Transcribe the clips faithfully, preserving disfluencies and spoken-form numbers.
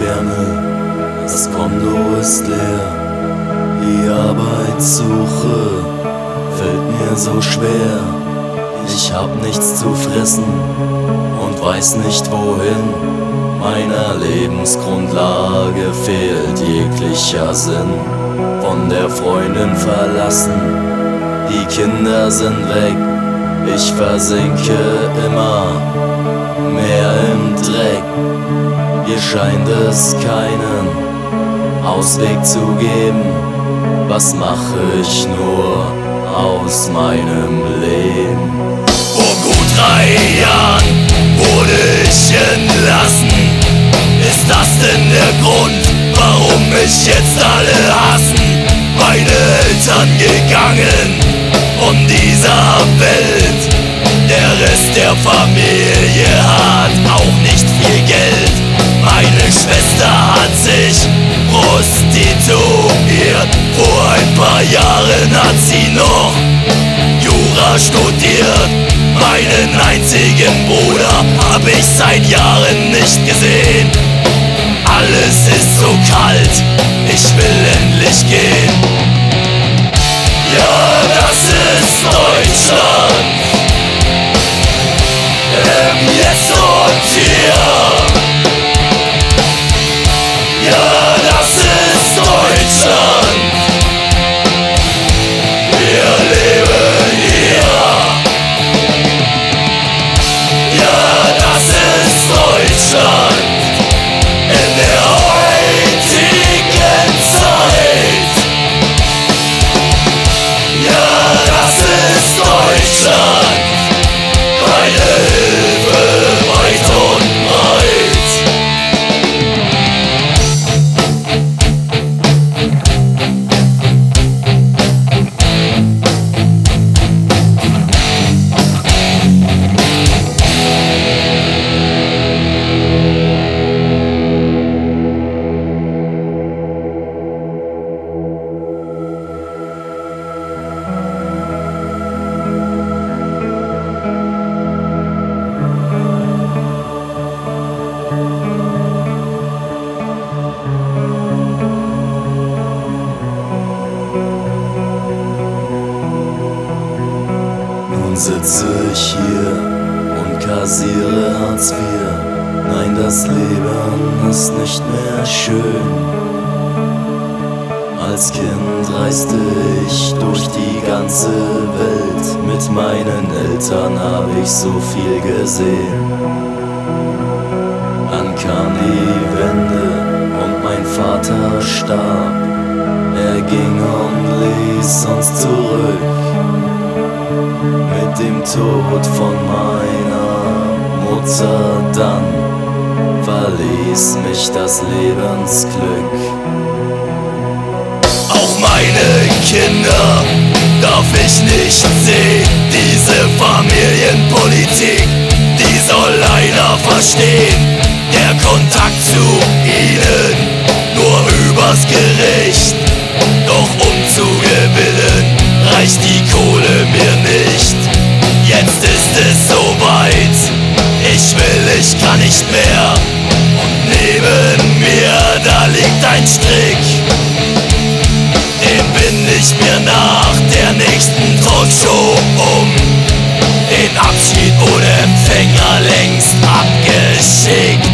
Wärme, das Konto ist leer. Die Arbeitssuche fällt mir so schwer. Ich hab nichts zu fressen und weiß nicht wohin. Meiner Lebensgrundlage fehlt jeglicher Sinn. Von der Freundin verlassen, die Kinder sind weg. Ich versinke immer mehr im Dreck. Hier scheint es keinen Ausweg zu geben. Was mache ich nur aus meinem Leben? Vor gut drei Jahren wurde ich entlassen. Ist das denn der Grund, warum mich jetzt alle hassen? Meine Eltern gegangen von dieser Welt. Der Rest der Familie hat auch nicht viel Geld. Meine Schwester hat sich prostituiert. Vor ein paar Jahren hat sie noch Jura studiert. Meinen einzigen Bruder hab ich seit Jahren nicht gesehen. Alles ist so kalt, ich will endlich gehen. Ja, das ist Deutschland, im Jetzt und Hier. Ja, das ist Deutschland, wir leben hier. Ja, das ist Deutschland, in der heutigen Zeit. Ja, das ist Deutschland, keine Hilfe weit und breit. Nun sitze ich hier und kassiere Hartz vier. Nein, das Leben ist nicht mehr schön. Als Kind reiste ich durch die ganze Welt. Mit meinen Eltern hab ich so viel gesehen. Dann kam die Wende und mein Vater starb. Er ging und ließ uns zurück. Mit dem Tod von meiner Mutter dann verließ mich das Lebensglück. Auch meine Kinder darf ich nicht sehen. Diese Familienpolitik, die soll einer verstehen. Der Kontakt zu ihnen nur übers Gericht. Doch um zu gewinnen, reicht die Kohle mir nicht. Jetzt ist es soweit, ich will, ich kann nicht mehr. Und neben mir, da liegt ein Strick. Den bind ich mir nach der nächsten Talkshow um. Den Abschied ohne Empfänger längst abgeschickt.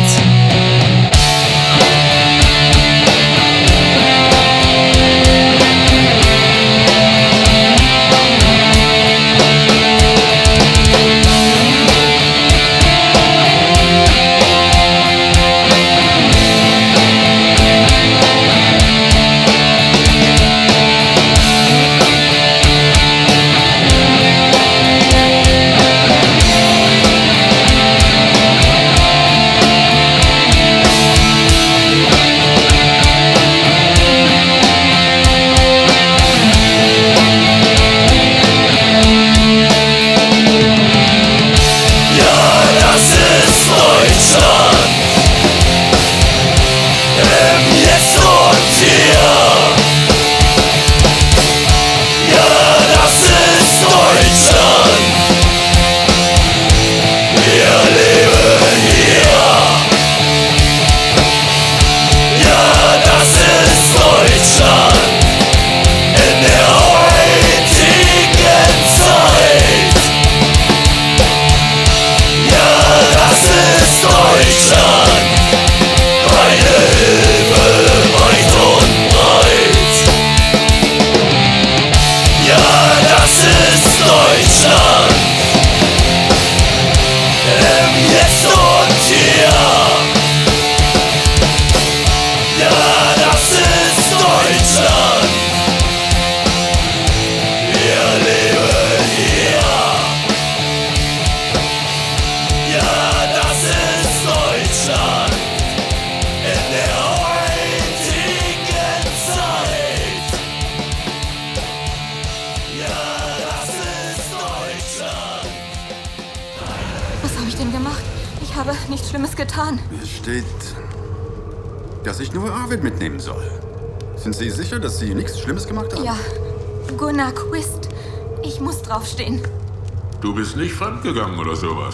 ihn gemacht. Ich habe nichts Schlimmes getan. Hier steht, dass ich nur Arvid mitnehmen soll. Sind Sie sicher, dass Sie nichts Schlimmes gemacht haben? Ja, Gunnar Quist. Ich muss draufstehen. Du bist nicht fremdgegangen oder sowas?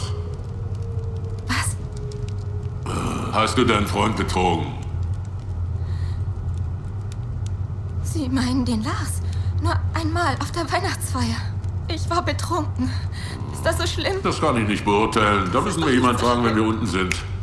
Was? Hast du deinen Freund betrogen? Sie meinen den Lars? Nur einmal auf der Weihnachtsfeier. Ich war betrunken. Ist das so schlimm? Das kann ich nicht beurteilen. Da müssen wir jemanden fragen, wenn wir unten sind.